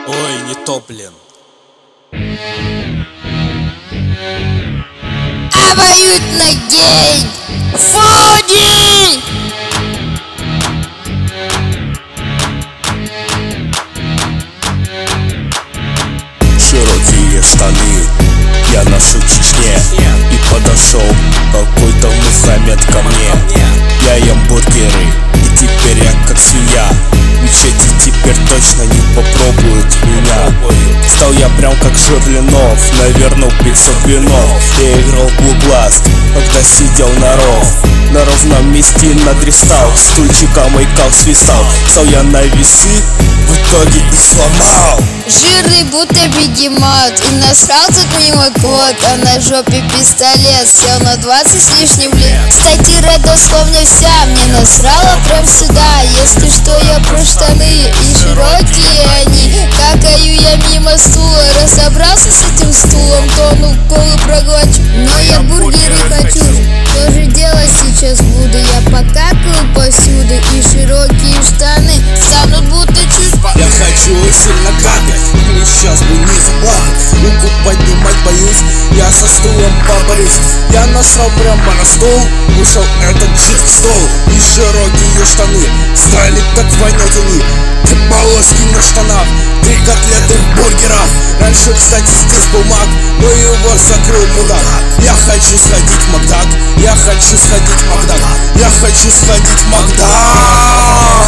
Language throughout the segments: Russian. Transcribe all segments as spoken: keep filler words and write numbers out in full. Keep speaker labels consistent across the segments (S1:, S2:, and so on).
S1: Ой, не то, блин.
S2: Обоюдно-гей! Фуди!
S3: Широкие штаны я ношу в Чечне. И подошел какой-то Мухаммед ко мне. Я ем бургеры, и теперь я как свинья. Мечети теперь точно не попробуют меня. Стал я прям как Жирлинов, навернул пятьсот винов. Я играл в Блугласт, когда сидел на ров. На ровном месте надристал, стульчиком и кал свистал. Стал я на весы, в итоге и сломал.
S2: Жирный будто бегемот, и насрал тут мимо кот, а на жопе пистолет, сел на двадцать с лишним лет. Кстати, родословно вся мне насрала прям сюда. Если что, я про штаны, и широкие они. Какаю я мимо стула, разобрался с этим стулом, тонну колы проглочу, но я бургеры хочу. Что же делать сейчас буду? Я покакаю повсюду, и широкие штаны станут будто чуть.
S3: Я хочу сильно какать, мне сейчас бы не заплакать. Руку поднимать боюсь, я со стулом поборюсь. Я насрал прямо на стол, ушел этот жир в стол. И широкие штаны стали так вонять они. Три полоски на штанах, три котлеты в бургерах. Раньше, кстати, здесь был мак, но его закрыл мудак. Я хочу сходить в Макдак, я хочу сходить в Макдак, я хочу сходить в Макдак.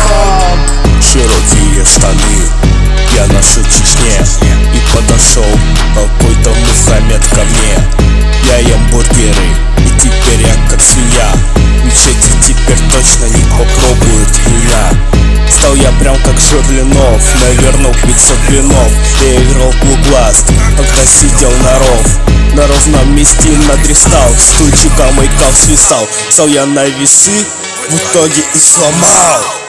S3: Широкие штаны я ношу в Чечне. И подошел какой-то Мухаммед ко мне. Я ем бургеры, и теперь я как свинья. Мечети теперь точно не попробуют меня. Стал я прям как Жирлинов, навернул пятьсот винов. Я играл в Блугласт, когда сидел на ров. На ровном месте надристал, стульчиком и кал свистал. Стал я на весы, в итоге и сломал.